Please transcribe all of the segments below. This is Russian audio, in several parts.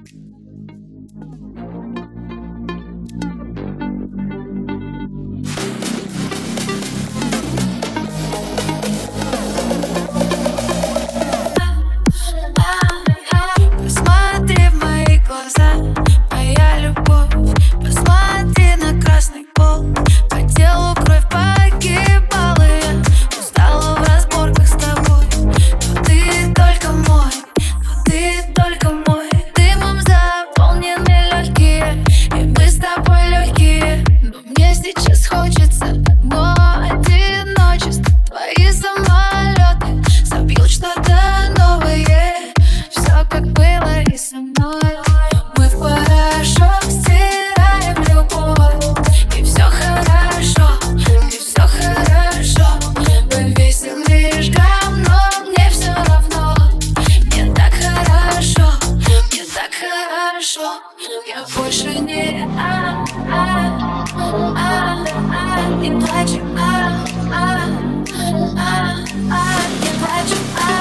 Посмотри в мои глаза, моя любовь. Посмотри на красный пол. По телу кровь погибала я. Устала в разборках с тобой. Но ты только мой, но ты только мой. Дымом заполнены легкие, и мы с тобой легкие. Но мне сейчас хочется одно одиночество. Твои самолеты собьют что-то новое. Все как было и со мной. Мы в порошок стираем любовь. И все хорошо, и все хорошо. Мы весим лишь грамм, но мне все равно. Мне так хорошо, мне так хорошо. Я больше не не плачу, не плачу,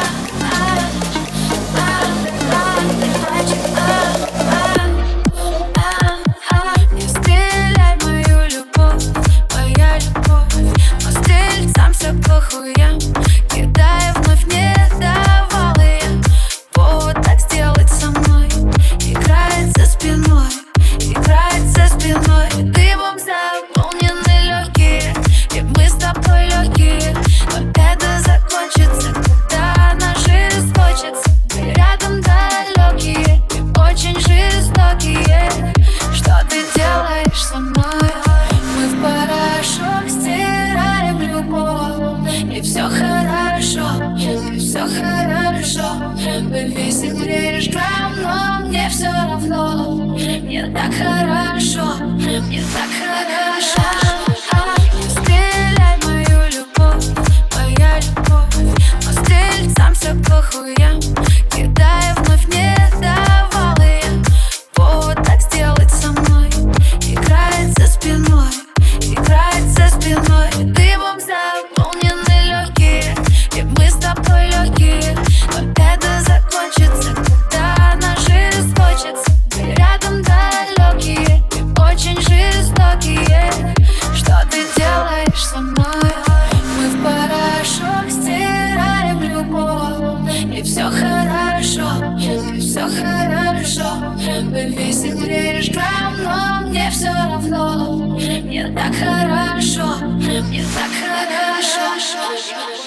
не стреляй в мою любовь, моя любовь. По стрельцам все по хуям, кидая вновь не давала я повод так сделать со мной. Играет за спиной, играет за спиной. Дымом заполнены легкие, и мы с тобой легкие. Но это закончится, когда она жесточится. Мы рядом далекие и очень жестокие. Что ты делаешь со мной? Мы в порошок стираем любовь. И все хорошо, и все хорошо. Мы весим лишь грамм, но мне все равно. Мне так хорошо, мне так хорошо. Не стреляй в мою любовь, моя любовь. По стрельцам все по хуям, кидая вновь не давала я повод так сделать со мной. Играет за спиной, играет за спиной. Дымом заполнены легкие, и мы с тобой легкие. Но это закончится, когда она жесточится. Мы рядом далекие и очень жестокие. Что ты делаешь со мной? Мы в порошок стираем любовь. И все хорошо, и все хорошо. Мы весим лишь грамм, но мне все равно. Мне так хорошо, мне так хорошо.